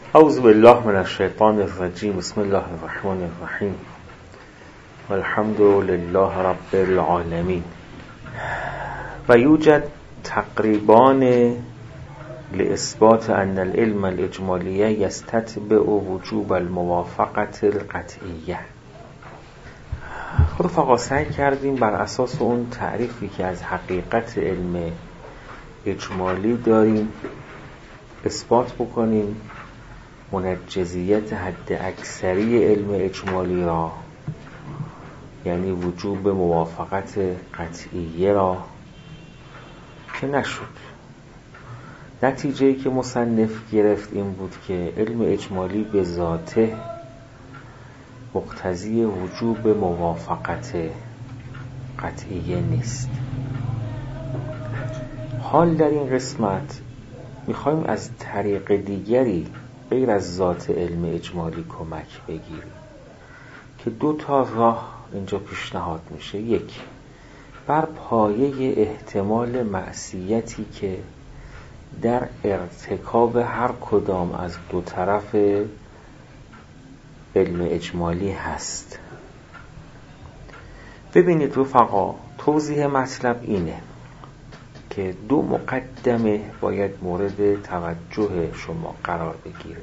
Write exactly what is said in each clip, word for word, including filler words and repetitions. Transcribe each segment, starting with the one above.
اعوذ بالله من الشیطان الرجیم. بسم الله الرحمن الرحیم. والحمد لله رب العالمین. و یوجد تقریبان لإثبات أن العلم الإجمالي يستتبع وجوب الموافقة القطعية. رفقا سعی کردیم بر اساس اون تعریفی که از حقیقت علم اجمالی داریم اثبات بکنیم منجزیت حد اکثری علم اجمالی را، یعنی وجوب موافقت قطعیه را، که نشد. نتیجه‌ای که مصنف گرفت این بود که علم اجمالی به ذاته مقتضی وجوب موافقت قطعیه نیست. حال در این قسمت میخوایم از طریق دیگری غیر از ذات علم اجمالی کمک بگیریم که دو تا راه اینجا پیشنهاد میشه. یک، بر پایه احتمال معصیتی که در ارتکاب هر کدام از دو طرف علم اجمالی هست. ببینید رفقا، توضیح مطلب اینه که دو مقدمه باید مورد توجه شما قرار بگیره.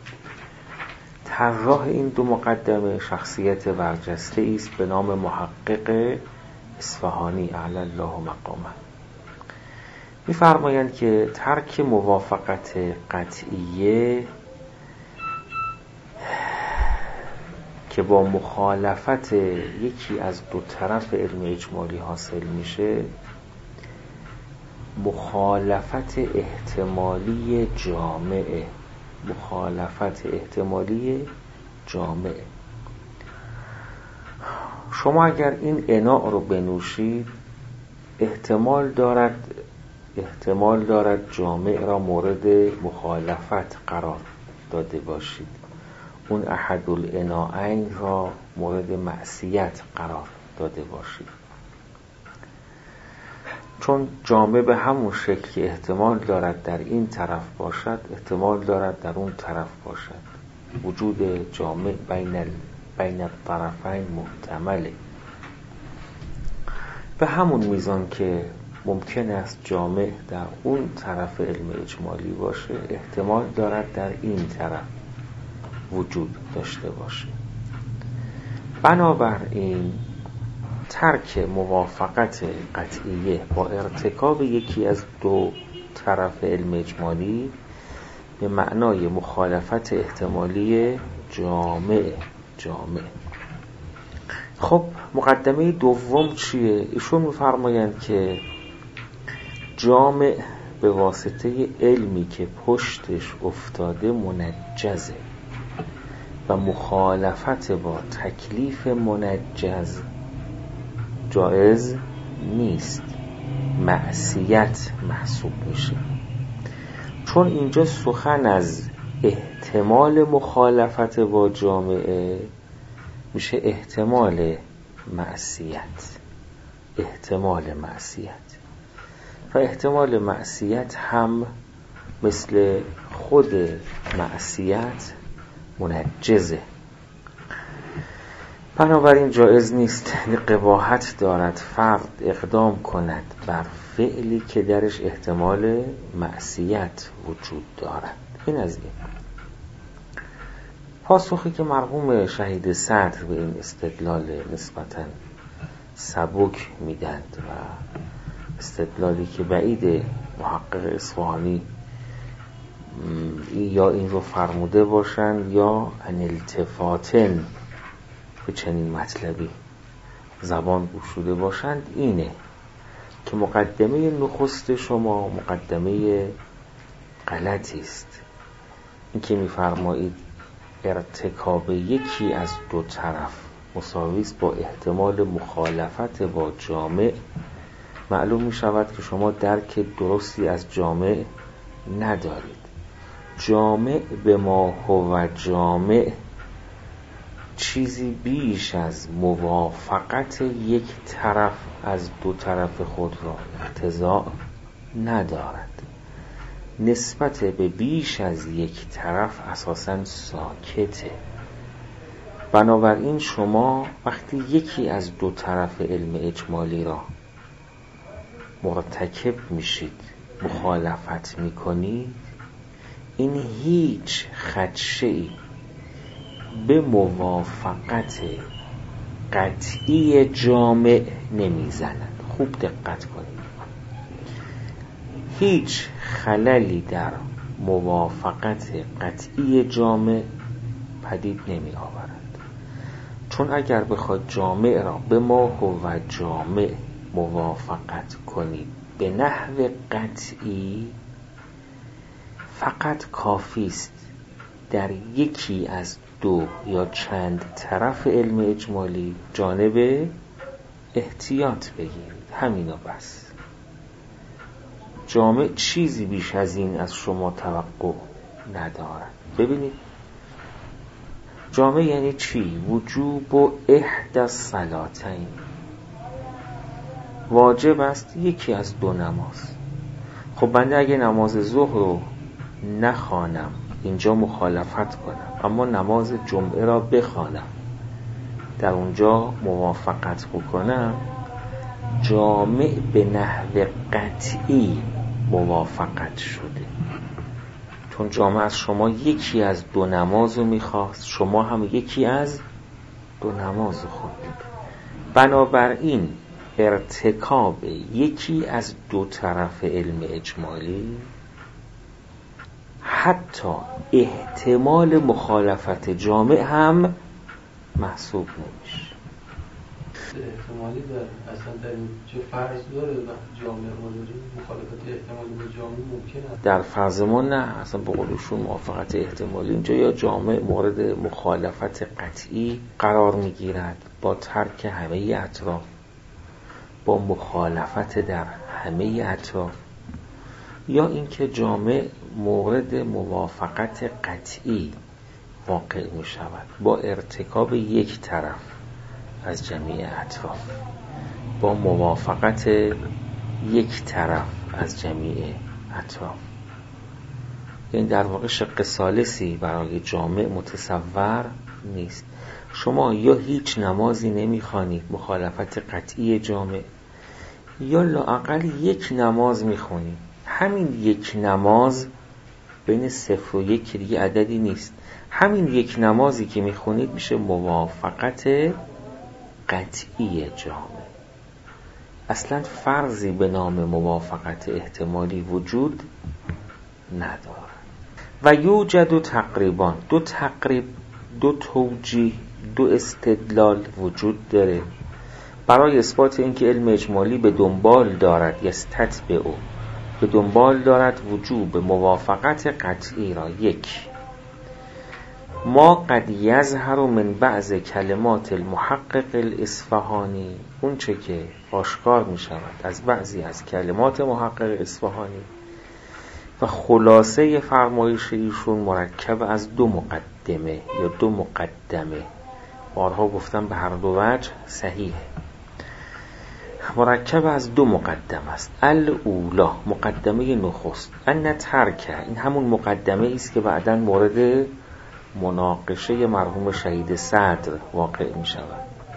طراح این دو مقدمه شخصیت برجسته است به نام محقق اصفهانی اعلی الله مقامه. می‌فرمایند که ترک موافقت قطعیه که با مخالفت یکی از دو طرف علم اجمالی حاصل میشه، مخالفت احتمالی جامعه مخالفت احتمالی جامعه شما اگر این اناء رو بنوشید احتمال دارد احتمال دارد جامع را مورد مخالفت قرار داده باشید، اون احد الاناءین را مورد معصیت قرار داده باشید. چون جامع به همون شکل که احتمال دارد در این طرف باشد احتمال دارد در اون طرف باشد. وجود جامع بین ال... بین الطرفین محتمله. به همون میزان که ممکن است جامع در اون طرف علم اجمالی باشه احتمال دارد در این طرف وجود داشته باشه. بنابراین ترک موافقت قطعیه با ارتکاب یکی از دو طرف علم اجمالی به معنای مخالفت احتمالی جامع جامع خب مقدمه دوم چیه؟ ایشون می‌فرمایند که جامع به واسطه علمی که پشتش افتاده منجزه و مخالفت با تکلیف منجز جایز نیست، معصیت محسوب میشه. چون اینجا سخن از احتمال مخالفت با جامعه میشه احتمال معصیت احتمال معصیت و احتمال معصیت هم مثل خود معصیت منجزه. بنابراین جایز نیست، یعنی قباحت دارد فرد اقدام کند بر فعلی که درش احتمال معصیت وجود دارد. این از این پاسخی که مرحوم شهید صدر به این استدلال نسبتاً سبک میدند و استدلالی که بعید محقق اصفهانی یا این رو فرموده باشند یا ان التفاتن به چنین مطلبی زبان گشوده باشند، اینه که مقدمه نخست شما مقدمه غلطی است. این که می‌فرمایید ارتکاب یکی از دو طرف مساوی است با احتمال مخالفت با جامع، معلوم می‌شود که شما درک درستی از جامع ندارید. جامع به ما هو جامع چیزی بیش از موافقت یک طرف از دو طرف خود را اقتضا ندارد. نسبت به بیش از یک طرف اساساً ساکته. بنابراین شما وقتی یکی از دو طرف علم اجمالی را مرتکب میشید، مخالفت میکنید، این هیچ خدشه‌ای به موافقت قطعی جامع نمیزند. خوب دقت کنید، هیچ خللی در موافقت قطعی جامع پدید نمی آورد. چون اگر بخواد جامع را به ما و جامع موافقت کنید به نحو قطعی، فقط کافی است در یکی از دو یا چند طرف علم اجمالی جانب احتیاط بگیرید، همینا بس. جامع چیزی بیش از این از شما توقع ندارد. ببینید جامع یعنی چی؟ وجوب و احدی الصلاتین، واجب است یکی از دو نماز. خب بنده اگه نماز ظهر رو نخوانم، اینجا مخالفت کنم، اما نماز جمعه را بخوانم، در اونجا موافقت بکنم، جامع به نحو قطعی موافقت شده. چون جامع از شما یکی از دو نماز رو میخواست، شما هم یکی از دو نماز خوندید. بنابراین ارتکاب یکی از دو طرف علم اجمالی حتی احتمال مخالفت جامع هم محسوب نمیشه. احتمالی داره اصلا در این چه فرض داره وقتی جامع ما داریم مخالفت احتمالی با جامع ممکنه؟ در فرض ما نه، اصلا به قولشون موافقت احتمالی اینجا یا جامع مورد مخالفت قطعی قرار میگیرد با ترک همه اطراف، با مخالفت در همه اطراف، یا اینکه جامع مورد موافقت قطعی واقع می شود با ارتکاب یک طرف از جمیع اطراف، با موافقت یک طرف از جمیع اطراف. این در واقع شق ثالثی برای جامع متصور نیست. شما یا هیچ نمازی نمیخوانید مخالفت قطعی جامع، یا لااقل یک نماز میخوانید. همین یک نماز بین صفر و یک دیگه عددی نیست، همین یک نمازی که میخونید میشه موافقت قطعی جامع. اصلا فرضی به نام موافقت احتمالی وجود نداره. و یوجد تقریبان دو تقریب، دو توجیه، دو استدلال وجود داره برای اثبات اینکه علم اجمالی به دنبال دارد، یستتبع او، به دنبال دارد وجوب موافقت قطعی را. یک، ما قد یظهر من بعض کلمات المحقق الاصفهانی، اون چه که آشکار می شود از بعضی از کلمات محقق اصفهانی و خلاصه فرمایش ایشون مرکب از دو مقدمه یا دو مقدمه، بارها گفتم به هر دو وجه صحیح، مرکب از دو مقدمه است. الاولا، مقدمه نخست، ان ترک، این همون مقدمه است که بعداً مورد مناقشه مرحوم شهید صدر واقع می شود.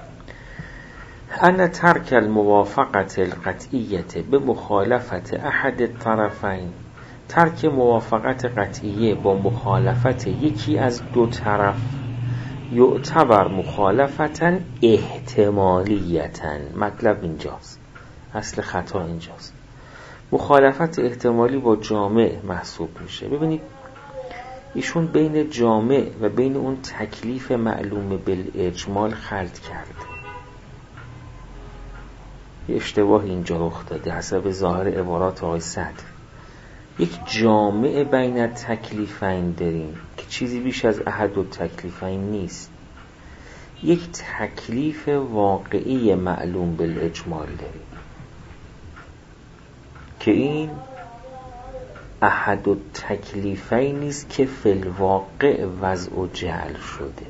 ان ترک الموافقت القطعیت به مخالفت احد الطرفین، ترک موافقت قطعیه با مخالفت یکی از دو طرف، یعتبر مخالفتن احتمالیتن. مطلب اینجاست، اصل خطا اینجاست. مخالفت احتمالی با جامع محسوب میشه. ببینید ایشون بین جامع و بین اون تکلیف معلوم بالاجمال خلط کرده. یه اشتباه اینجا رخ داده حسب ظاهر عبارات آقای صدر. یک جامع بین تکلیفین داریم که چیزی بیش از احد و تکلیفین نیست. یک تکلیف واقعی معلوم بالاجمال داریم که این احد و تکلیفین نیست که فی الواقع وضع و جعل شده.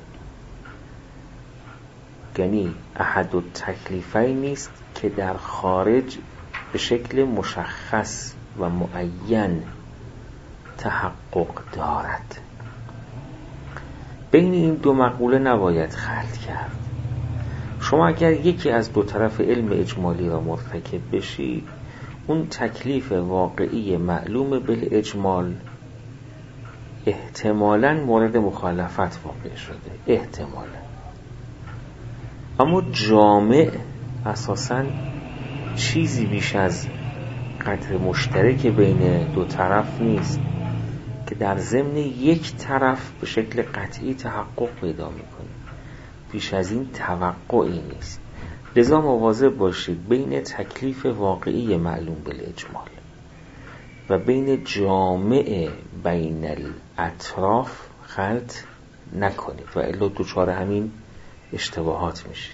یعنی احد و تکلیفین نیست که در خارج به شکل مشخص و معین تحقق دارد. بین این دو مقوله نباید خلط کرد. شما اگر یکی از دو طرف علم اجمالی را مرتکب بشید، اون تکلیف واقعی معلوم بالاجمال احتمالاً مورد مخالفت واقع شده، احتمالاً. اما جامع اساساً چیزی بیش از قدر مشترک بین دو طرف نیست که در ضمن یک طرف به شکل قطعی تحقق پیدا میکنه. بیش از این توقعی نیست. لذا مواظب باشید بین تکلیف واقعی معلوم بالاجمال و بین جامع بین الاطراف خلط نکنید و الا دوچار همین اشتباهات میشید.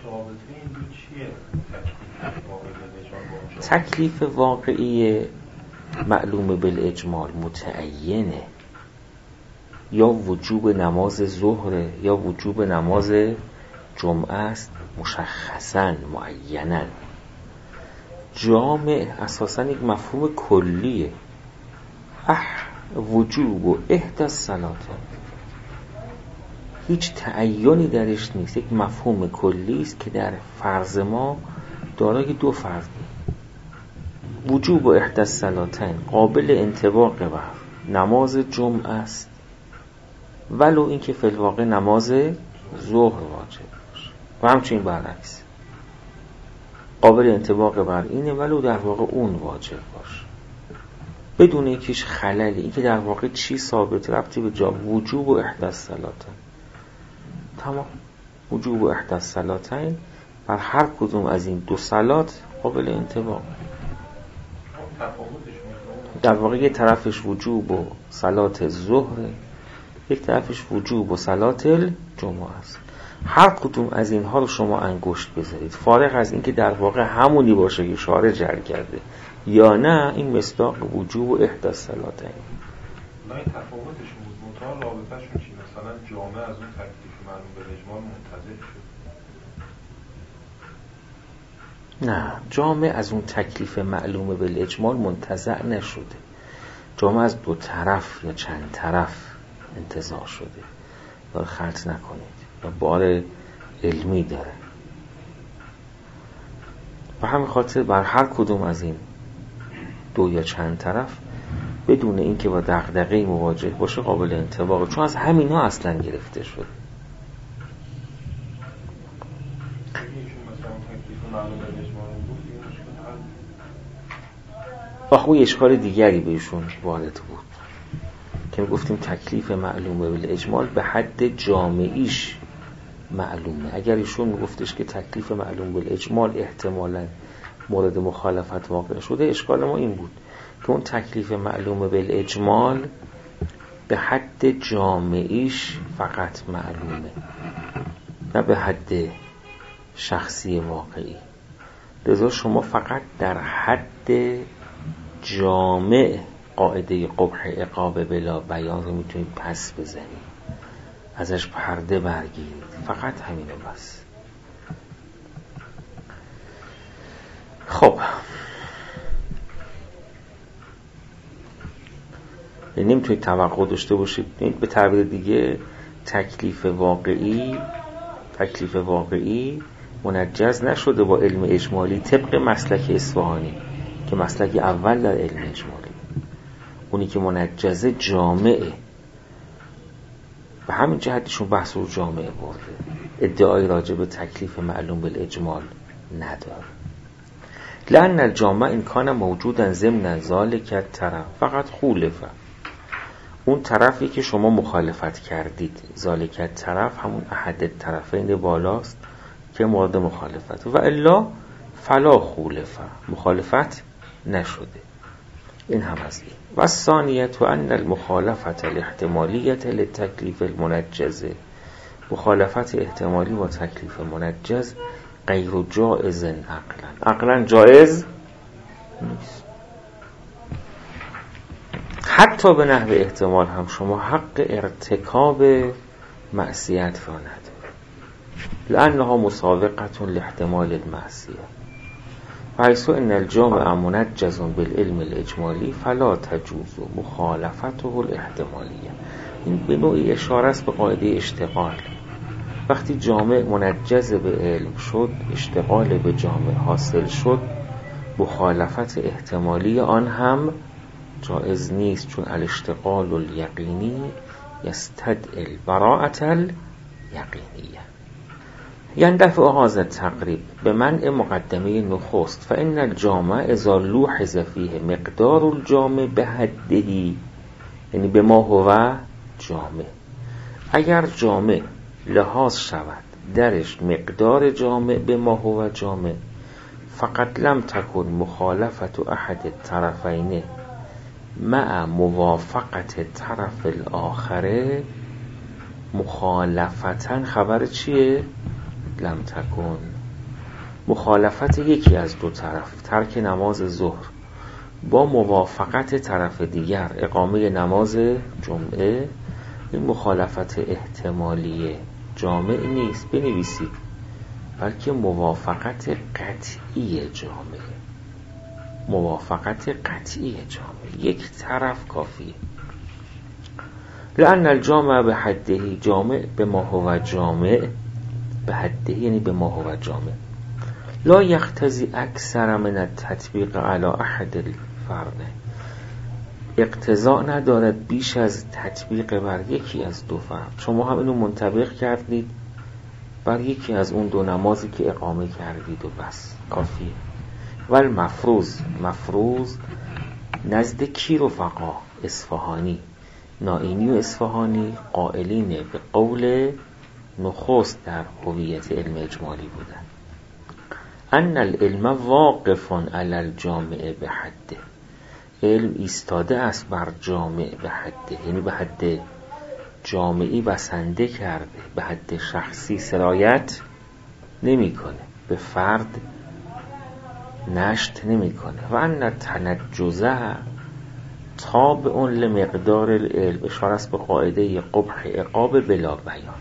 تکلیف واقعی معلوم بالاجمال متعینه، یا وجوب نماز ظهر یا وجوب نماز جمعه است، مشخصاً معیناً. جامع اساساً یک مفهوم کلیه، اح وجوب و احدى الصلاتین، هیچ تعینی درش نیست. یک مفهوم کلی است که در فرض ما دارای دو فرض. وجوب و احدى الصلاتین قابل انطباق بر نماز جمعه است، ولو اینکه فی الواقع نماز ظهر واجب باشه، و همچنین برعکس قابل انطباق بر اینه ولو در واقع اون واجب باشه، بدون اینکهش خللی. این که در واقع چی ثابت ربطی به جا وجوب و احدى الصلاتین. تمام. وجوب و احدى الصلاتین بر هر کدوم از این دو صلات قابل انطباق. در واقع یک طرفش وجوب و صلات ظهر، یک طرفش وجوب و صلات الجمعه است. هر کدوم از اینها رو شما انگشت بذارید، فارغ از اینکه در واقع همونی باشه که شارع جعل کرده یا نه، این مصداق وجوب و احدى الصلاتین. نه این تفاوتشون بود، منتها رابطه‌شون چی؟ مثلا جامعه از اون تکلیف معلوم بالاجمال منتزع شد. نه، جامع از اون تکلیف معلوم بالاجمال منتزع نشده. جامع از دو طرف یا چند طرف انتزاع شده. داره خلط نکنید و بار علمی داره. و همین خاطر بر هر کدوم از این دو یا چند طرف بدون اینکه با دغدغه‌ای مواجه باشه قابل انطباقه، چون از همین ها اصلا گرفته شده. آخه اون اشکال دیگری بهشون وارد بود که گفتیم تکلیف معلوم بالاجمال به حد جامعیش معلومه. اگر ایشون میگفتش که تکلیف معلوم بالاجمال احتمالاً مورد مخالفت واقع شده، اشکال ما این بود که اون تکلیف معلوم بالاجمال به حد جامعیش فقط معلومه، نه به حد شخصی واقعی. لذا شما فقط در حد جامع قاعده قبح عقاب بلا بیان رو میتونید پس بزنید، ازش پرده برگیرید، فقط همینو بس. خب نمیتونید توقع داشته باشید. به تعبیر دیگه تکلیف واقعی تکلیف واقعی منجز نشده با علم اجمالی طبق مسلک اصفهانی که مسلک اول در علم اجمالی، اونی که منجزه جامعه. به همین جهتشون بحث رو جامعه برده، ادعای راجع به تکلیف معلوم بالاجمال نداره. لأن الجامعه این کان موجودن ضمن ذالک طرف فقط خولفه، اون طرفی که شما مخالفت کردید، ذالک طرف همون احد طرفین بالاست که مورد مخالفت، و الا فلا خولفه، مخالفت نشده. این هم از این. و ثانیت و ان المخالفت الاحتمالیت لتکلیف المنجزه، مخالفت احتمالی با تکلیف منجز غیر جائز عقلا، عقلا جائز نیست. حتی به نحو احتمال هم شما حق ارتکاب معصیت را ندارید، لأنها مسابقة لاحتمال المعصیه، و حیث ان الجامع منجز بالعلم الاجمالی فلا تجوز مخالفته الاحتمالیه. این به نوعی اشاره است به قاعده اشتغال. وقتی جامع منجز به علم شد، اشتغال به جامع حاصل شد، مخالفت احتمالی آن هم جائز نیست، چون الاشتغال الیقینی یستدعی البراءة الیقینیه. یندفع هذا التقریب به منع مقدمه نخست فإن الجامع اذا لوحظ فیه مقدار الجامع به حده، یعنی به ما هو جامع، اگر جامع لحاظ شود درش مقدار جامع به ما هو جامع، فقط لم تکن مخالفت احد الطرفین مع موافقت طرف الاخره مخالفتن. خبر چیه؟ لم تکن مخالفت یکی از دو طرف، ترک نماز ظهر، با موافقت طرف دیگر اقامه نماز جمعه، این مخالفت احتمالی جامع نیست، بنویسید، بلکه موافقت قطعی جامع. موافقت قطعی جامع، یک طرف کافیه. لأن الجامع به حده، جامع به ما هو جامع، به حده یعنی به ما هو جامع، لا یقتضی اکثر من التطبیق علی احد الفرد، اقتضا ندارد بیش از تطبیق بر یکی از دو فرد. شما هم اینو منطبق کردید بر یکی از اون دو نمازی که اقامه کردید و بس کافیه. ول مفروض، مفروض نزد کی رفقا؟ اصفهانی، نائینی و اصفهانی قائلین به قول نخست در هویت علم اجمالی بودن، ان العلم واقف علی الجامع به حده، علم ایستاده است بر جامع به حده، یعنی به حد جامعی بسنده کرده، به حد شخصی سرایت نمی کنه، به فرد نشت نمی کنه. و ان تنجزه تابع لمقدار العلم، اشاره است به قاعده قبح عقاب بلا بیان،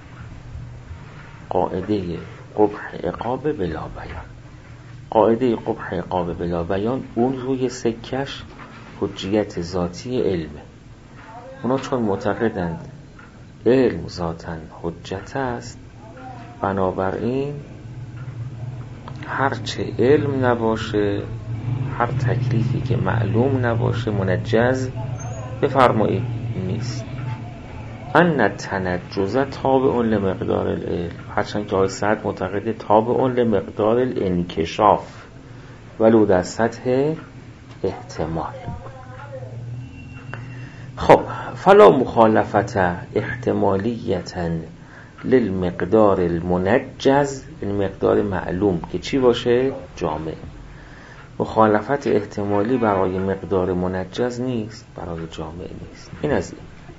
قاعده قبح عقاب بلا بیان. قاعده قبح عقاب بلا بیان اون روی سکش حجیت ذاتی علمه. اونا چون معتقدند علم ذاتاً حجت است، بنابراین هرچه علم نباشه، هر تکلیفی که معلوم نباشه منجز بفرمایید نیست. ان تنجز تابع لمقدار العلم، هرچند که آقای سعد معتقد تابع لمقدار الانکشاف ولو در سطح احتمال. خب فلا مخالفت احتمالیتا للمقدار المنجز، این مقدار معلوم که چی باشه؟ جامع. مخالفت احتمالی برای مقدار منجز نیست، برای جامع نیست. این از این.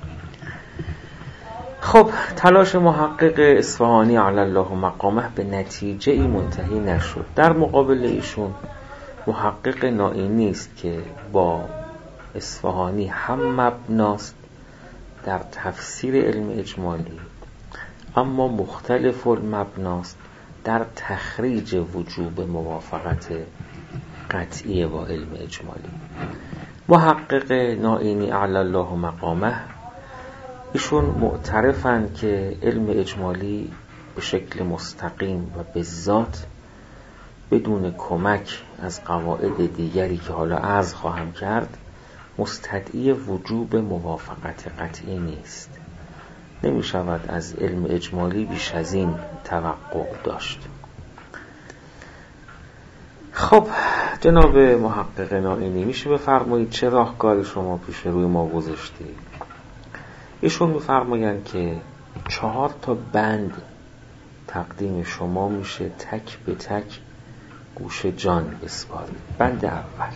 خب تلاش محقق اصفهانی علی الله مقامه به نتیجه ای منتهی نشد. در مقابل ایشون محقق نائینی است که با اصفهانی هم مبناست در تفسیر علم اجمالی، اما مختلف المبناست در تخریج وجوب موافقت قطعی با علم اجمالی. محقق نائینی علی الله مقامه ایشون معترفن که علم اجمالی به شکل مستقیم و به ذات بدون کمک از قواعد دیگری که حالا عرض خواهم کرد مستدعی وجوب موافقت قطعی نیست. نمی شود از علم اجمالی بیش از این توقع داشت. خب جناب محقق نائینی میشه بفرمایید چه راهکار شما پیش روی ما گذاشتید؟ ایشون میفرمایند که چهار تا بند تقدیم شما میشه تک به تک گوش جان بسپارید. بند اول،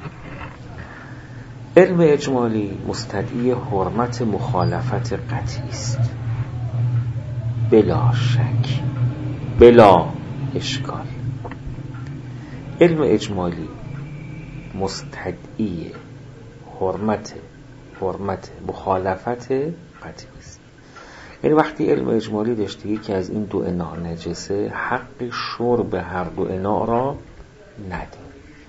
علم اجمالی مستدعی حرمت مخالفت قطعی است، بلا شک، بلا اشکال. علم اجمالی مستدعی حرمت حرمت مخالفت قطعی است. یعنی وقتی علم اجمالی داشته که از این دو اناء نجسه، حق شرب هر دو اناء را ندید.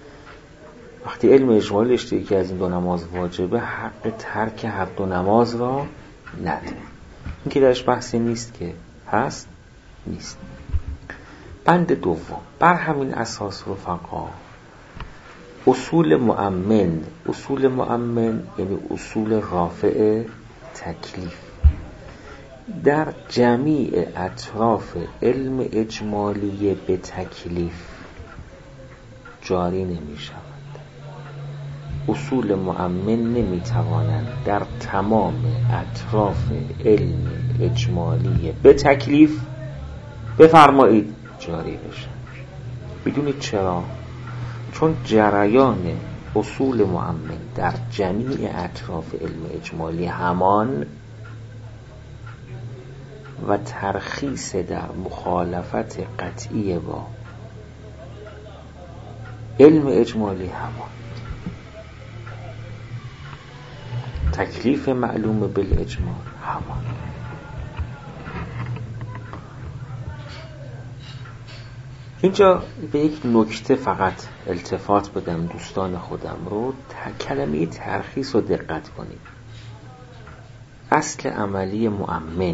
وقتی علم اجمالی داشته یکی از این دو نماز واجبه، حق ترک هر دو نماز را نداره. این که درش بحثی نیست که هست نیست. بند دوم، بر همین اساس رفقا اصول مؤمن، اصول مؤمن یعنی اصول رافع تکلیف، در جمیع اطراف علم اجمالی به تکلیف جاری نمی شود. اصول مؤمن نمی توانند در تمام اطراف علم اجمالی به تکلیف بفرمایید جاری بشن. بدونید چرا؟ چون جریان اصول مؤمن در جمیع اطراف علم اجمالی همان و ترخیص در مخالفت قطعی با علم اجمالی همان. تکلیف معلوم بالاجمال همان. اینجا به یک نکته فقط التفات بدم دوستان خودم رو، کلمه ترخیص رو دقت کنید. اصل عملی مؤمن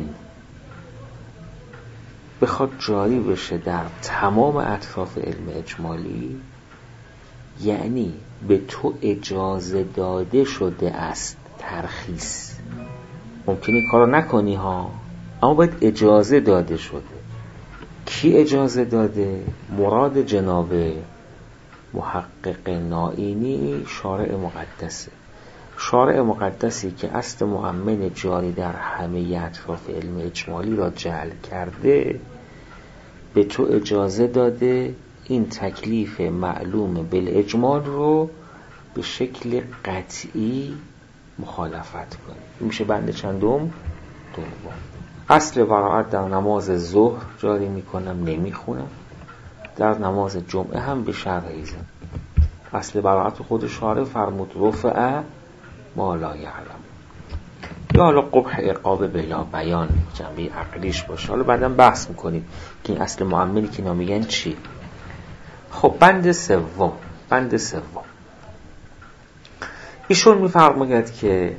بخواد جاری بشه در تمام اطراف علم اجمالی، یعنی به تو اجازه داده شده است ترخیص. ممکنه کارو نکنی ها، اما باید اجازه داده شده. کی اجازه داده؟ مراد جناب محقق نائینی شارع مقدسه. شارع مقدسی که اصل مؤمن جاری در همه اطراف علم اجمالی را جعل کرده، به تو اجازه داده این تکلیف معلوم بالاجمال رو به شکل قطعی مخالفت کنی. میشه بند چندم؟ دوم. اصل براءت در نماز ظهر جاری میکنم، نمیخونم. در نماز جمعه هم به شرحی زن. اصل براءت خود شارع فرمود رفع ما لا یعلم، یا حالا قبح عقاب بلا بیان جنبه عقلیش باشه. حالا بعدم بحث میکنیم که این اصل مؤمنی که نامیگن چی. خب بند سوم، بند سوم ایشون میفرماید که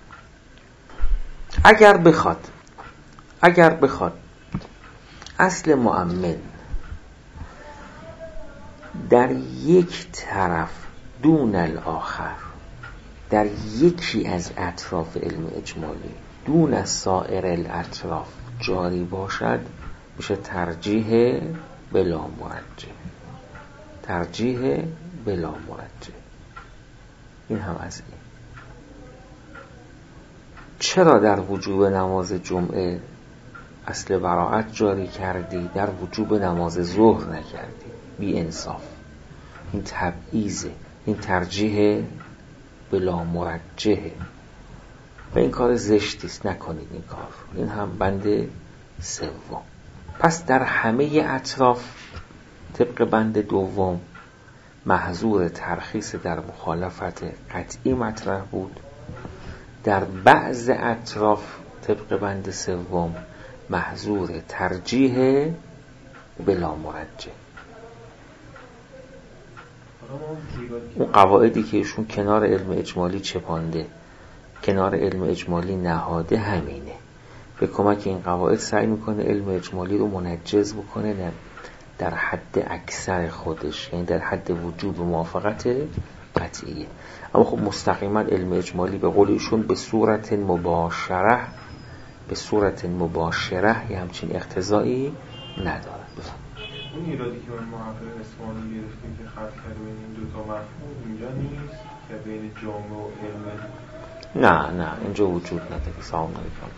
اگر بخواد اگر بخواد اصل مؤمن در یک طرف دون الاخر، در یکی از اطراف علم اجمالی دون از سایر الاطراف جاری باشد، میشه ترجیح بلا مرجح. ترجیح بلا مرجح. این هم از این. چرا در وجوب نماز جمعه اصل براءت جاری کردی، در وجوب نماز ظهر نکردی؟ بی انصاف. این تبعیضه، این ترجیح بلا مرجحه و این کار زشتیست، نکنید این کار. این هم بند سوم. پس در همه اطراف طبق بند دوم محظور ترخیص در مخالفت قطعی مطرح بود. در بعض اطراف طبق بند سوم محظور ترجیح بلا مرجح. اون قواعدی که ایشون کنار علم اجمالی چپانده، کنار علم اجمالی نهاده، همینه. به کمک این قواعد سعی میکنه علم اجمالی رو منجز بکنه، نه در حد اکثر خودش، یعنی در حد وجوب موافقت قطعیه. اما خب مستقیما علم اجمالی به قول ایشون به صورت مباشره به صورت مباشره یه همچین اقتضایی نداره. اون ایرادی که من محقق اصفهانی گرفتیم که خط کرده بین این دوتا مفهوم اینجا نیست که بین جامعه و علم؟ نه نه اینجا وجود نداره. سلام علیکم.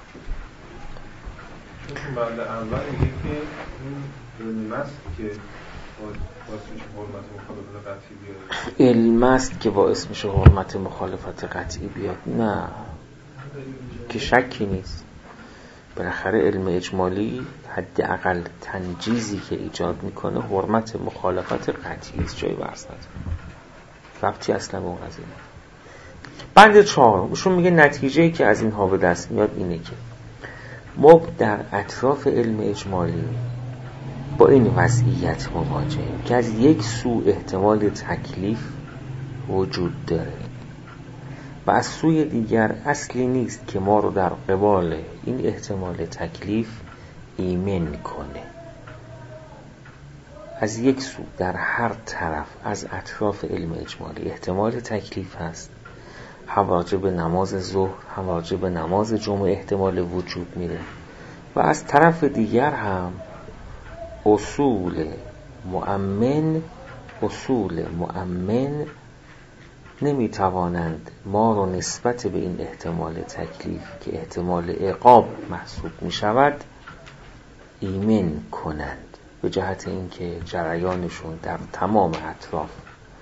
چون بعد اول میگه که این علم است که باعث میشه حرمت مخالفت قطعی بیاد. علم است که باعث میشه حرمت مخالفت قطعی بیاد. نه که شکی نیست. بالاخره علم اجمالی حداقل تنجیزی که ایجاد میکنه حرمت مخالفت قطعی است، جای بحث نداره. ربطی اصلا به اون قضیه نداره. بند چهارم ایشون میگه نتیجه‌ای که از اینها به دست میاد اینه که ما در اطراف علم اجمالی با این وضعیت مواجهیم که از یک سو احتمال تکلیف وجود داره و از سوی دیگر اصلی نیست که ما رو در قبال این احتمال تکلیف ایمن کنه. از یک سو در هر طرف از اطراف علم اجمالی احتمال تکلیف هست، هم راجع به نماز ظهر هم راجع به نماز جمعه احتمال وجود میره و از طرف دیگر هم اصول مؤمن اصول مؤمن نمیتوانند ما رو نسبت به این احتمال تکلیف که احتمال عقاب محسوب میشود ایمن کنند، به جهت اینکه جریانشون در تمام اطراف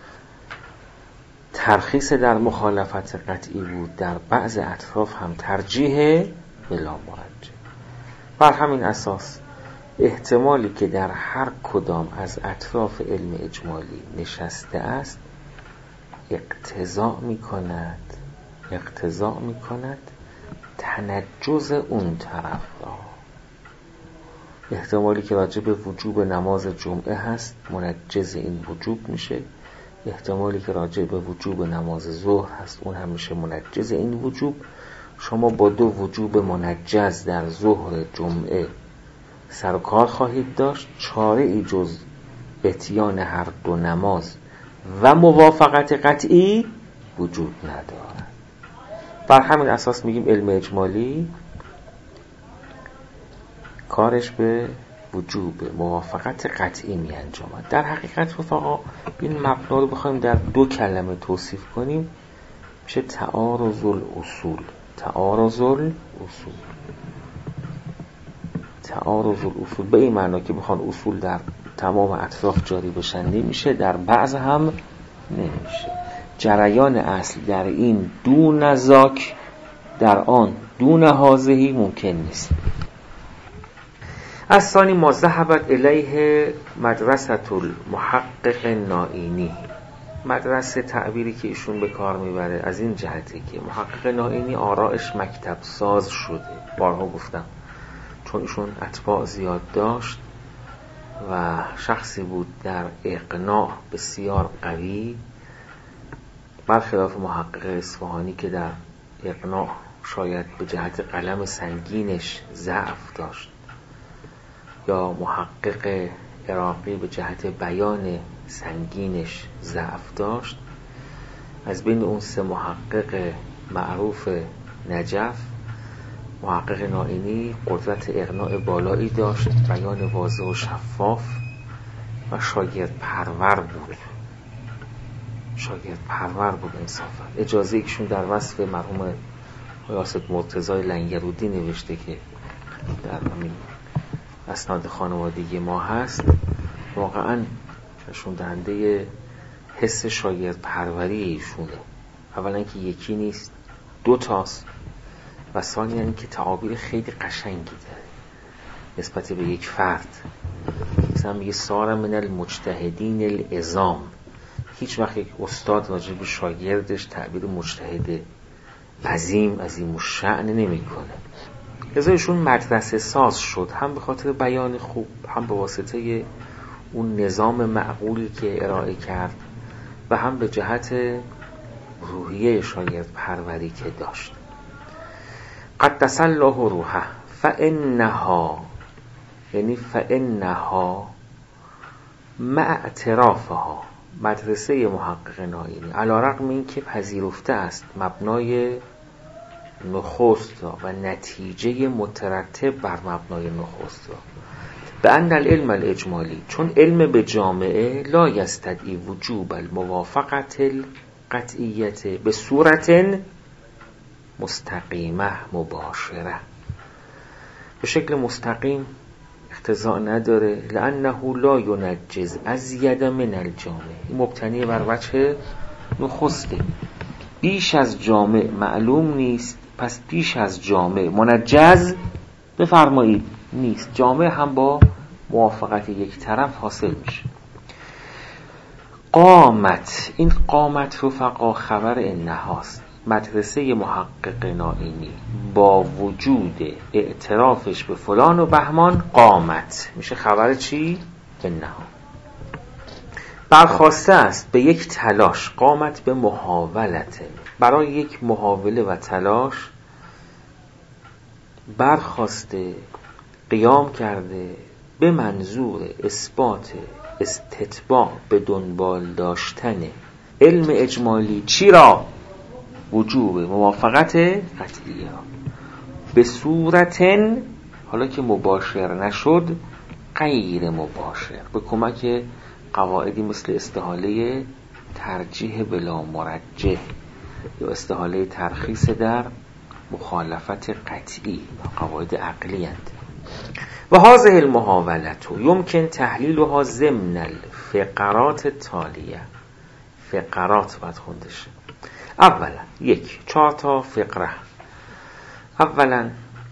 ترخیص در مخالفت قطعی بود، در بعض اطراف هم ترجیح بلا مرجح. بر همین اساس احتمالی که در هر کدام از اطراف علم اجمالی نشسته است اقتضا می کند اقتضا می کند تنجز اون طرف را. احتمالی که راجع به وجوب نماز جمعه هست منجز این وجوب میشه، احتمالی که راجع به وجوب نماز ظهر هست اون هم میشه منجز این وجوب. شما با دو وجوب منجز در ظهر جمعه سر و کار خواهید داشت، چاره ای جز اتیان هر دو نماز و موافقت قطعی وجود ندارد. بر همین اساس میگیم علم اجمالی کارش به وجوب موافقت قطعی می انجامد. در حقیقت رفقا این مبنا رو بخوایم در دو کلمه توصیف کنیم میشه تعارض الاصول. تعارض الاصول تعارض الاصول به این معنا که بخوان اصول در تمام اطراف جاری بشن نمیشه، در بعض هم نمیشه. جریان اصل در این دون ذاک در آن دون هذه ممکن نیست. از ثانی ما ذهبت الیه مدرسه المحقق نائینی. مدرسه تعبیری که ایشون به کار میبره از این جهته که محقق نائینی آرائش مکتب ساز شده. بارها گفتم چون ایشون اتباع زیاد داشت و شخصی بود در اقناع بسیار قوی، برخلاف محقق اصفهانی که در اقناع شاید به جهت قلم سنگینش ضعف داشت، یا محقق عراقی به جهت بیان سنگینش ضعف داشت. از بین اون سه محقق معروف نجف محقق نائینی قدرت اقناع بالایی داشت، بیان واضح و شفاف و شاگرد پرور بود شاگرد پرور بود انصافا. اجازه ایشون در وصف مرحوم یاسد مرتضی لنگرودی نوشته که در همین اسناد خانوادگی ما هست، واقعا نشون دهنده حس شاگرد پروری ایشونه. اولا که یکی نیست دو تاست و ثانیاً این که تعابیر خیلی قشنگی داره نسبت به یک فرد. مثلا میگه سار من المجتهدین العظام. هیچ وقت یک استاد راجع به شاگردش تعبیر مجتهد عظیم عظیم الشأن نمی کنه. ازایشون مدرسه ساز شد، هم به خاطر بیان خوب، هم به واسطه اون نظام معقولی که ارائه کرد و هم به جهت روحیه شاگرد پروری که داشت. قدس الله روحه فانها یعنی فانها مع اعترافها مدرسه محقق نائینی علی رغم این که پذیرفته است مبنای نخست را و نتیجه مترتب بر مبنای نخست را به ان العلم الاجمالی، چون علم به جامعه لا یستدعی وجوب الموافقت القطعیت به صورت مستقیمه مباشره، به شکل مستقیم اقتضا نداره. لانه لا ینجز ازید من الجامع، این مبتنی بر وجه نخسته. بیش از جامع معلوم نیست، پس بیش از جامع منجز بفرمایید نیست. جامع هم با موافقت یک طرف حاصل میشه. قامت، این قامت رفقا خبر انهاست. مدرسه محقق نائینی با وجود اعترافش به فلان و بهمان قامت میشه خبر چی؟ انها. برخواسته است به یک تلاش، قامت به محاولت، برای یک محاوله و تلاش برخواسته، قیام کرده به منظور اثبات استتباع به دنبال داشتن علم اجمالی. چی را؟ وجوب موافقت قطعی را به صورتن، حالا که مباشر نشد، غیر مباشر، به کمک قواعدی مثل استحاله ترجیح بلا مرجح یا استحاله ترخیص در مخالفت قطعی، قواعد عقلی اند. و هذه المحاولت یمکن تحلیلها ضمن الفقرات التالیه. فقرات باید خونده شه. اولا یک چهار تا فقره. اولا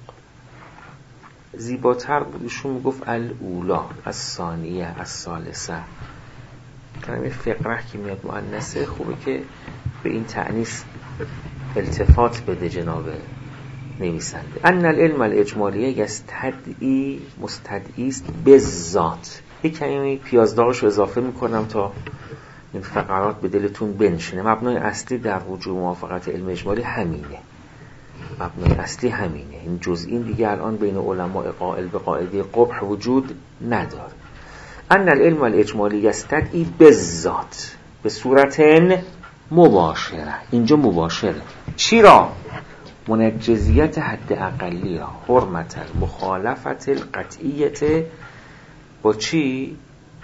زیباتر بودشون میگفت الاولا، الثانیه، الثالثه. کلمه فقره که میاد مؤنثه خوبه که به این تأنیث التفات بده جناب نویسنده. ان العلم الاجمالیه یستدعی، مستدعی است به ذات. یک کمی پیازداغش رو اضافه میکنم تا این فقرات به دلتون بنشینه. مبنای اصلی در وجوب موافقت علم اجمالی همینه. مبنای اصلی همینه. این جزئین دیگه الان بین علماء قائل به قاعده قبح وجود نداره. ان العلم الاجمالی یستدعی به ذات به صورت مباشره. اینجا مباشره. چی را؟ منجزیت حد اقلی را، حرمت المخالفت القطعیت با چی؟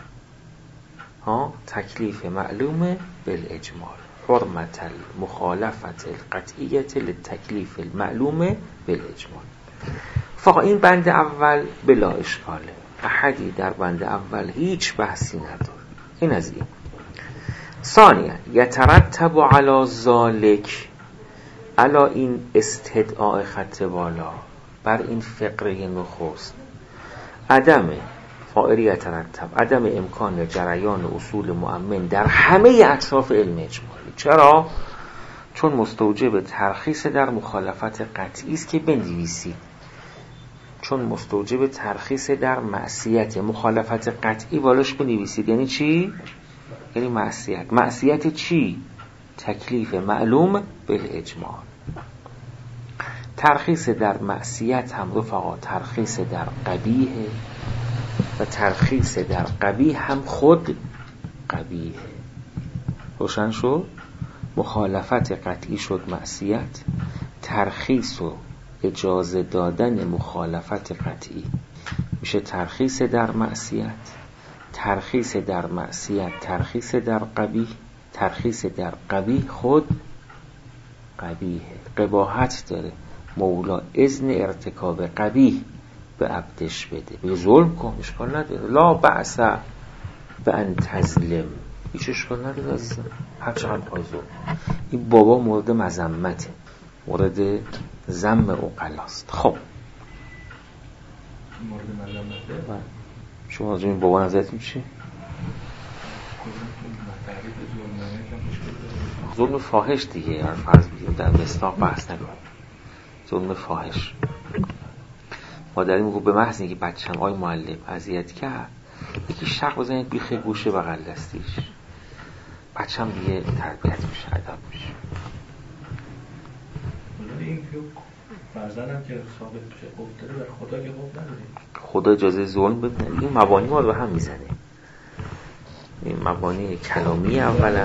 ها تکلیف معلومه بالاجمال، حرمت المخالفت القطعیت للتکلیف المعلومه بالاجمال. فقط این بند اول بلا اشکاله، احدی در بند اول هیچ بحثی نداره. این از این. ثانیا یترتب علی ذالک، علا این استدعاء خط بالا، بر این فقره نخست، عدم فائری یترتب، عدم امکان جریان اصول مؤمن در همه اطراف علم اجمالی. چرا؟ چون مستوجب ترخیص در مخالفت قطعی است که بنویسید. چون مستوجب ترخیص در معصیت، مخالفت قطعی بالاش بنویسید. یعنی چی؟ یعنی معصیت. معصیت چی؟ تکلیف معلوم بالاجمال. ترخیص در معصیت هم رفقا ترخیص در قبیح و ترخیص در قبیح هم خود قبیح. روشن شد؟ مخالفت قطعی شد معصیت، ترخیص و اجازه دادن مخالفت قطعی میشه ترخیص در معصیت، ترخیص در معصیت ترخیص در قبیح، ترخیص در قبیح خود قبیح. قباحت داره مولا اذن ارتکاب قبیح به عبدش بده، به ظلم کن، اشکال نداره، لا بأس به ان تظلم، هیچ اشکال نداره عزیزم، هر چقدر پای ظلم. این بابا مورد مذمته، مورد ذم عقلاست. خب مورد مذمته. شما از این بابا نظرتون چی؟ ظلم فاحش دیگه، یعنی فرض بگیم در مصداق بحث نکنیم، ظلم فاحش. مادری میگو به محض اینکه بچه‌م آی معلم اذیت کرد، یکی شق بزنید بیخ گوشه بغل دستیش، بچه‌م دیگه تربیت میشه، ادب میشه. این که فرزندم که ثابت بشه قبط داره، بر خدا که قبط نداره، خدا اجازه ظلم بده. این مبانی ما رو هم میزنه، این مبانی کلامی اولا.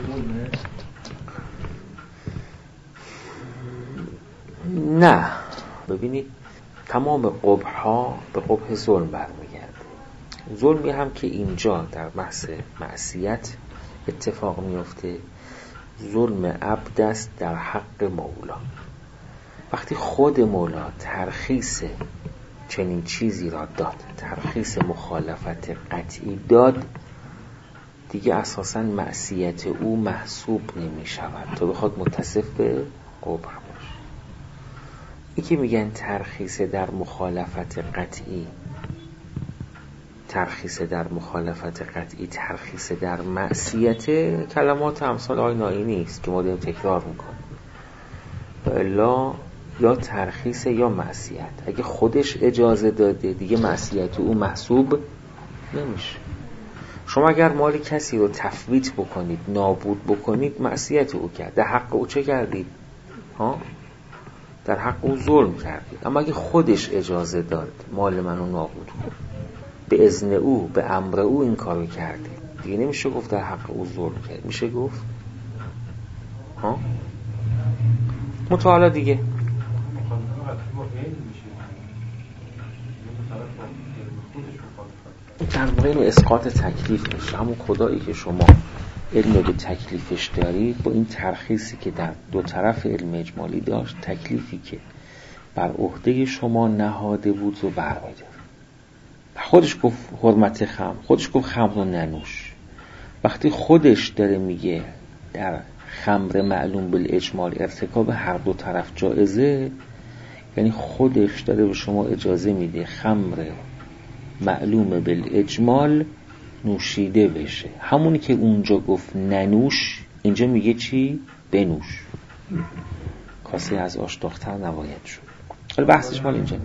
نه ببینید تمام قبح ها به قبح ظلم برمیگرده. ظلمی هم که اینجا در بحث معصیت اتفاق میفته، ظلم عبد است در حق مولا. وقتی خود مولا ترخیص چنین چیزی را داد، ترخیص مخالفت قطعی داد، دیگه اساساً معصیت او محسوب نمی شود تا بخواد متصف به قبح باشه. یکی میگن ترخیص در مخالفت قطعی، ترخیص در مخالفت قطعی ترخیص در معصیت، کلمات امثال آی نائی نیست که ما داریم تکرار میکنیم. و الا یا ترخیص یا معصیت. اگه خودش اجازه داده دیگه معصیت او محسوب نمیشه. شما اگر مال کسی رو تفویت بکنید، نابود بکنید، معصیت او کرد. در حق او چه کردید؟ ها؟ در حق او ظلم کردید. اما اگه خودش اجازه داد مال منو نابود کن، به اذن او، به امر او این کارو کردید، دیگه نمیشه گفت در حق او ظلم کرد. میشه گفت ها؟ متعالی دیگه در مورد اسقاط تکلیف میشه. همون خدایی که شما علم به تکلیفش دارید، با این ترخیصی که در دو طرف علم اجمالی داشت، تکلیفی که بر عهده شما نهاده بود رو برمی‌داره. خودش گفت حرمت خمر، خودش گفت خمر رو ننوش. وقتی خودش داره میگه در خمر معلوم بالاجمال ارتکاب هر دو طرف جایزه، یعنی خودش داره به شما اجازه میده خمر معلوم بالاجمال نوشیده بشه. همونی که اونجا گفت ننوش، اینجا میگه چی؟ بنوش. کاسه از آش داغ‌تر نباید شد. حالا بحثش مال اینجا.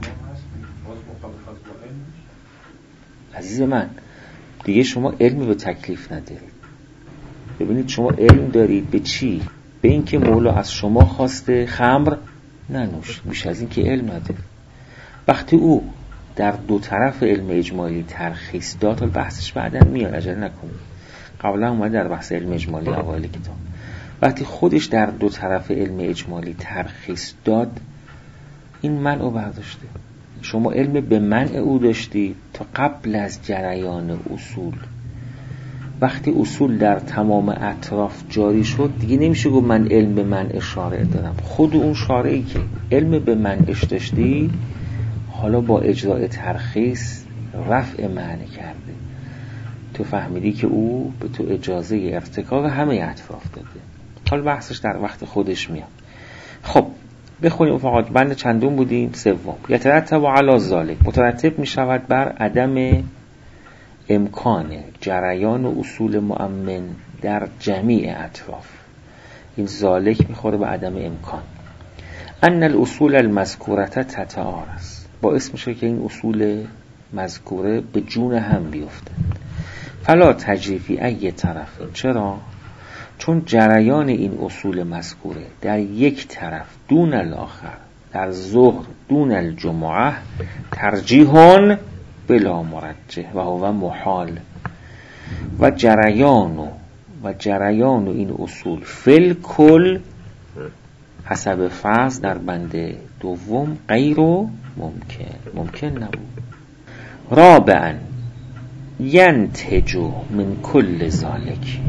عزیز من، دیگه شما علمی به تکلیف ندارید. ببینید شما علم دارید به چی؟ به این که مولا از شما خواسته خمر ننوش. بیش از این که علم ندارید. وقتی او در دو طرف علم اجمالی ترخیص داد، حالا بحثش بعداً میاد، عجله نکنید. قبلا اومد در بحث علم اجمالی اوایل کتاب. وقتی خودش در دو طرف علم اجمالی ترخیص داد، این منع برداشته. شما علم به منع او داشتی تا قبل از جریان اصول. وقتی اصول در تمام اطراف جاری شد، دیگه نمیشه گفت من علم به منع شارع دارم. خود اون شارعی که علم به منعش داشتی، حالا با اجراء ترخیص رفع معنی کرده. تو فهمیدی که او به تو اجازه ارتکاب همه اطراف داده. حالا بحثش در وقت خودش میاد. خب بخونیم فقط بند چندون بودیم؟ سوم. یترتب علی ذلک، مترتب می شود بر عدم امکان جریان و اصول مؤمن در جمیع اطراف. این ذالک میخوره به عدم امکان. ان الاصول المذکوره تتعارض، باعث میشه که این اصول مذکوره به جون هم بیفته. فلا تجری فی ای طرف. چرا؟ چون جریان این اصول مذکوره در یک طرف دون الاخر، در ظهر دون الجمعه، ترجیحون بلا مرجح و هو محال. و جریان و جریان این اصول فل کل حسب فرض در بند دوم غیر ممکن، ممکن نبود. رابعا ینتجو من کل ذالک،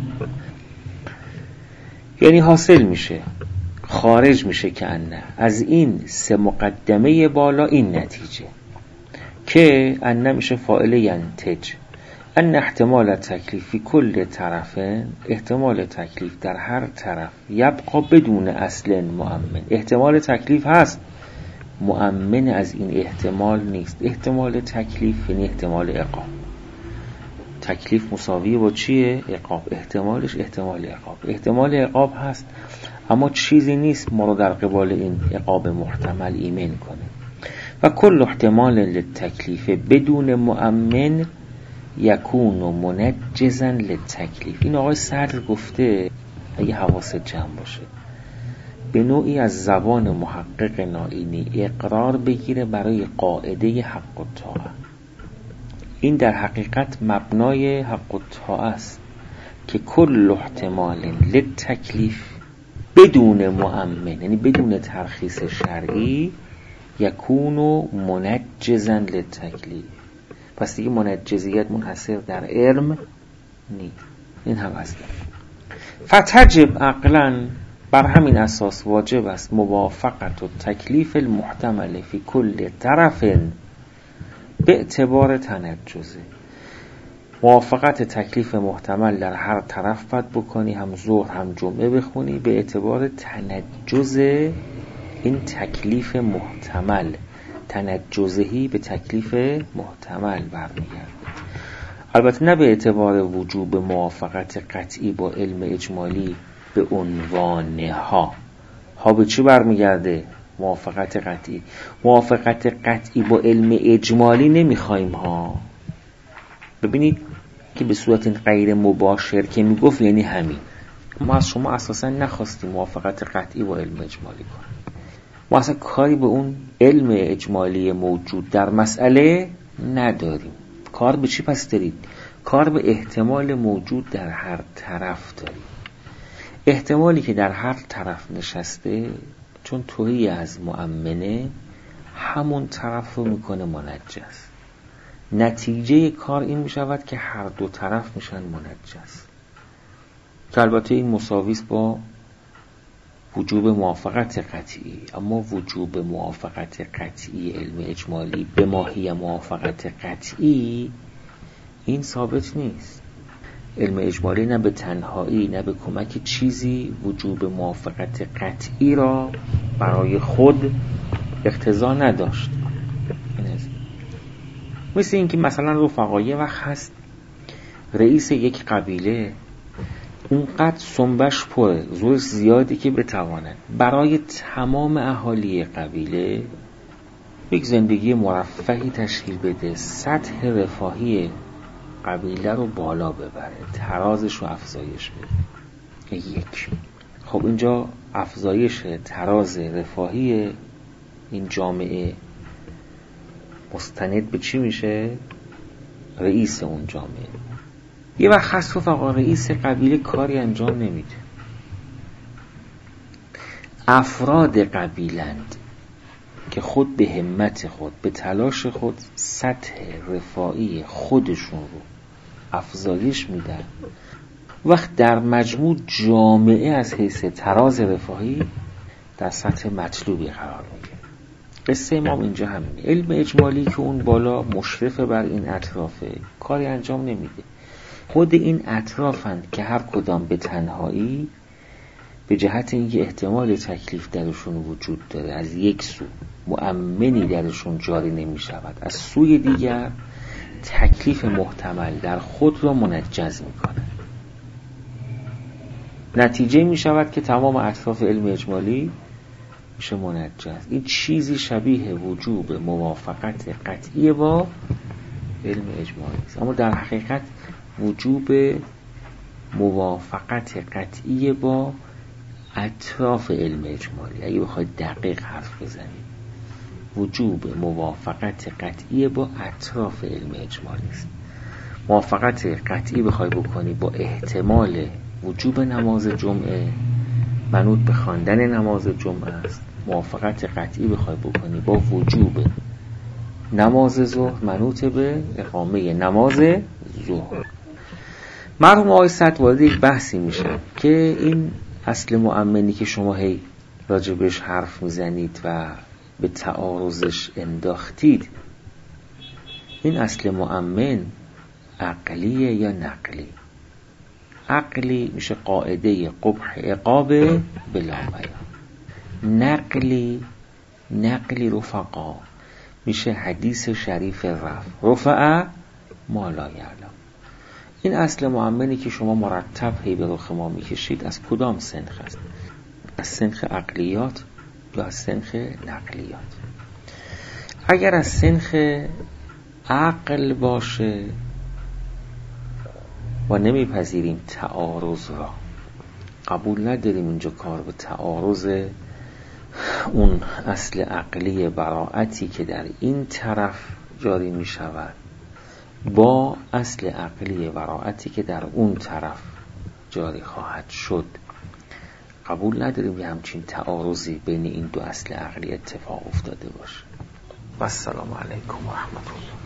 یعنی حاصل میشه، خارج میشه که انه از این سه مقدمه بالا این نتیجه که انه میشه فاعل ینتج، ان احتمال تکلیفی کل طرفین، احتمال تکلیف در هر طرف، یبقا بدون اصل مؤمن، احتمال تکلیف هست، مؤمن از این احتمال نیست. احتمال تکلیف یعنی احتمال عقاب. تکلیف مساوی با چیه؟ عقاب. احتمالش احتمال عقاب. احتمال عقاب هست، اما چیزی نیست ما رو در قبال این عقاب محتمل ایمن کنه. و کل احتمال للتکلیف بدون مؤمن یکون و منجزا للتکلیف. این آقای صدر گفته، اگه حواست جمع باشه، به نوعی از زبان محقق نائینی اقرار بگیره برای قاعده حق و طاعه. این در حقیقت مبنای حق و طاعه است که کل احتمال للتکلیف بدون مؤمن، یعنی بدون ترخیص شرعی، یکون و منجزا للتکلیف. پس دیگه منجزیت منحصر در علم نیست. این هم هست. فتجب عقلا، بر همین اساس واجب است موافقت و تکلیف المحتمل فی کل طرف به اعتبار تنجزه. موافقت تکلیف محتمل در هر طرف باید بکنی، هم ظهر هم جمعه بخونی، به اعتبار تنجز این تکلیف محتمل. تنجزهی به تکلیف محتمل برمیگرده. البته نه به اعتبار وجوب موافقت قطعی با علم اجمالی به عنوان ها. ها به چی برمیگرده؟ موافقت قطعی. موافقت قطعی با علم اجمالی نمیخوایم ها. ببینید که به صورت غیر مباشر که میگفت یعنی همین. ما از شما اساسا نخواستیم موافقت قطعی با علم اجمالی کنیم. ما اصلا کاری به اون علم اجمالی موجود در مسئله نداریم. کار به چی پس دارید؟ کار به احتمال موجود در هر طرف دارید. احتمالی که در هر طرف نشسته چون توهی از مؤمنه همون طرف رو میکنه منجس. نتیجه کار این میشود که هر دو طرف میشن منجس، که البته این مساویس با وجوب موافقت قطعی. اما وجوب موافقت قطعی علم اجمالی به ماهی موافقت قطعی این ثابت نیست. علم اجمالی نه به تنهایی نه به کمک چیزی وجوب موافقت قطعی را برای خود اقتضا نداشت. مثل این که مثلا رفقایه وقت هست رئیس یک قبیله اونقدر سنبش پره، زورش زیادی که بتواند برای تمام اهالی قبیله یک زندگی مرفهی تشکیل بده، سطح رفاهی قبیله رو بالا ببره، ترازش رو افزایش بده. یک خب اینجا افزایش تراز رفاهی این جامعه مستند به چی میشه؟ رئیس اون جامعه. یه وقت خاص رفقا رئیس قبیله کاری انجام نمیده، افراد قبیلند که خود به همت خود به تلاش خود سطح رفاهی خودشون رو افزایش میدن، وقت در مجموع جامعه از حیث تراز رفاهی در سطح مطلوبی قرار میگیره. قصه امام اینجا همینه. علم اجمالی که اون بالا مشرف بر این اطرافه کاری انجام نمیده. خود این اطرافند که هر کدام به تنهایی به جهت اینکه احتمال تکلیف درشون وجود داره از یک سو مؤمنی درشون جاری نمی شود، از سوی دیگر تکلیف محتمل در خود را منجز می کنه. نتیجه می شود که تمام اطراف علم اجمالی میشه منجز. این چیزی شبیه وجوب موافقت قطعی با علم اجمالی است، اما در حقیقت وجوب موافقت قطعی با اطراف علم اجمالی. اگه بخواید دقیق حرف بزنید وجوب موافقت قطعی با اطراف علم اجمالی است. موافقت قطعی بخوای بکنی با احتمال وجوب نماز جمعه منوط به خواندن نماز جمعه است. موافقت قطعی بخوای بکنی با وجوب نماز ظهر منوط به اقامه نماز ظهر. مرحوم آقای سعد وارد یک بحثی میشه که این اصل مؤمنی که شما هی راجبش حرف میزنید و به تعارضش انداختید، این اصل مؤمن عقلیه یا نقلی؟ عقلی میشه قاعده قبح عقاب بلا بیان. نقلی نقلی رفقا میشه حدیث شریف رفع رفع ما لا یعلم. این اصل مؤمنی که شما مرتب هی به رخ ما میکشید از کدام سنخ است؟ از سنخ عقلیات یا از سنخ نقلیات؟ اگر از سنخ عقل باشه و نمیپذیریم تعارض را، قبول نداریم اینجا کار به تعارض اون اصل عقلی براعتی که در این طرف جاری می شود با اصل عقلی براعتی که در اون طرف جاری خواهد شد، قبول نداریم یه همچین تعارضی بین این دو اصل عقلی اتفاق افتاده باشه. و السلام علیکم و رحمت الله.